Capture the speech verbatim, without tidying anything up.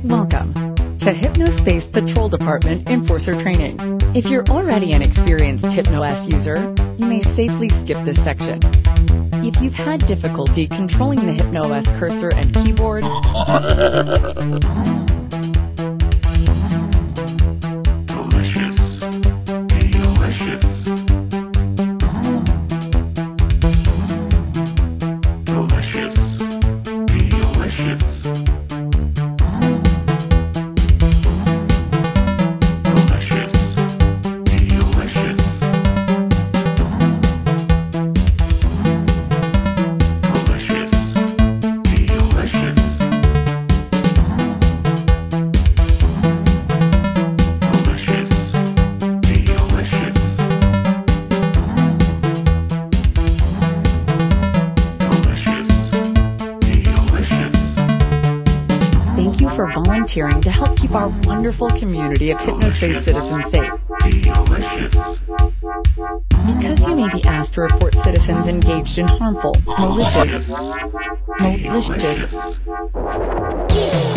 Welcome to Hypnospace Patrol Department Enforcer Training. If you're already an experienced HypnoS user, you may safely skip this section. If you've had difficulty controlling the HypnoS cursor and keyboard, delicious, delicious, delicious, delicious. thank you for volunteering to help keep our wonderful community of Hypnospace citizens safe. Delicious. Because you may be asked to report citizens engaged in harmful, malicious, malicious,